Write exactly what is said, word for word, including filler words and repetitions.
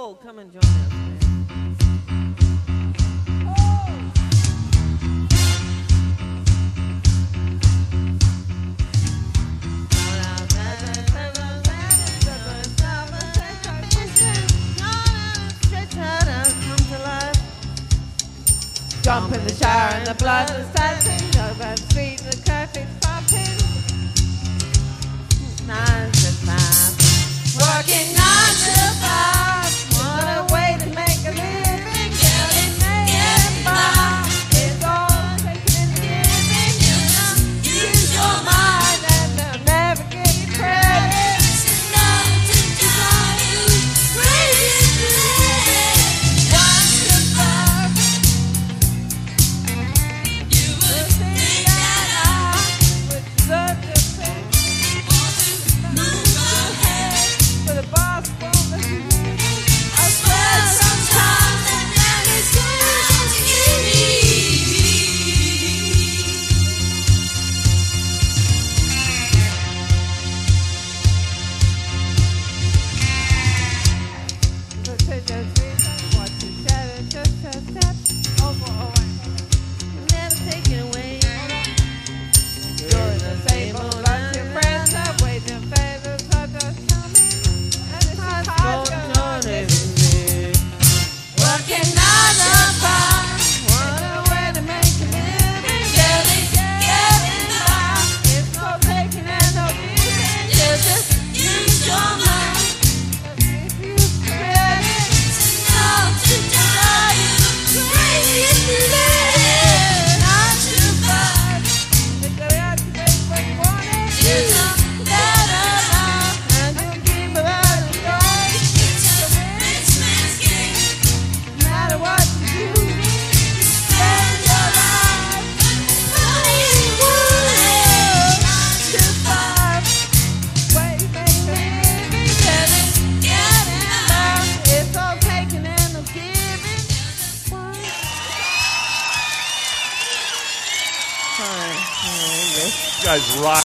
Cole, come and join us, man. Jump in the shower and the blood is dancing. Over the street, the traffic's pumping. Nine to five, working nine to five. What a way to make a living. Getting getting by. It's all taking and giving. Use your mind and they'll never give you credit. It's enough to drive you crazy to live. One to five. You would think that I would deserve to think. Want to move ahead, but the boss won't let you do it. I swear sometimes that man is going to give me. So take that sweet time, watch your shadow just a step over away. Never take it away. You're in the same old life, your friends are waiting, favors are just coming. And it's hard to working nine to five. What a way to make a living. Getting, getting by. It's no taking and no giving. Just use your mind. If you spread it, it's enough to drive you crazy to live. Nine to five. They go out to make what you want it. You know better now. And you keep it out of sight. It's a rich man's game. No matter what you do, spend your life Hollywood. Nine to five. Way to make a living. Getting, getting by. It's all taking and no giving. One. Hi. Hi, yes. You guys rock.